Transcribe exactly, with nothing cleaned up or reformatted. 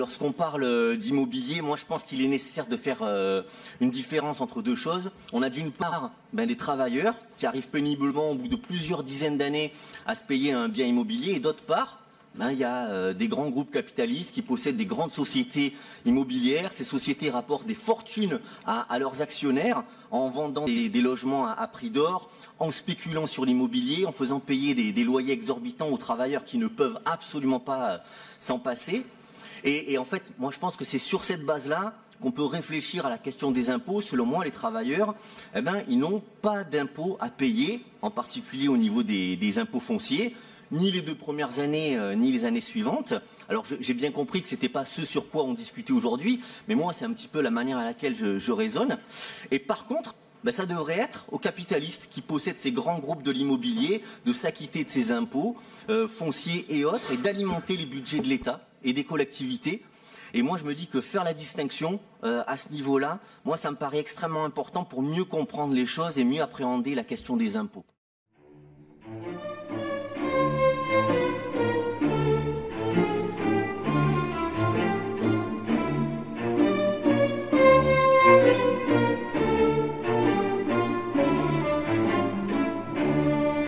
lorsqu'on parle d'immobilier, moi je pense qu'il est nécessaire de faire euh, une différence entre deux choses. On a d'une part ben, les travailleurs qui arrivent péniblement au bout de plusieurs dizaines d'années à se payer un bien immobilier, et d'autre part, ben, il y a euh, des grands groupes capitalistes qui possèdent des grandes sociétés immobilières. Ces sociétés rapportent des fortunes à, à leurs actionnaires en vendant des, des logements à, à prix d'or, en spéculant sur l'immobilier, en faisant payer des, des loyers exorbitants aux travailleurs qui ne peuvent absolument pas euh, s'en passer. Et, et en fait, moi je pense que c'est sur cette base-là qu'on peut réfléchir à la question des impôts. Selon moi, les travailleurs, eh ben, ils n'ont pas d'impôts à payer, en particulier au niveau des, des impôts fonciers, ni les deux premières années, euh, ni les années suivantes. Alors j'ai bien compris que ce n'était pas ce sur quoi on discutait aujourd'hui, mais moi c'est un petit peu la manière à laquelle je, je raisonne. Et par contre, ben, ça devrait être aux capitalistes qui possèdent ces grands groupes de l'immobilier de s'acquitter de ces impôts euh, fonciers et autres, et d'alimenter les budgets de l'État et des collectivités. Et moi, je me dis que faire la distinction euh, à ce niveau-là, moi, ça me paraît extrêmement important pour mieux comprendre les choses et mieux appréhender la question des impôts.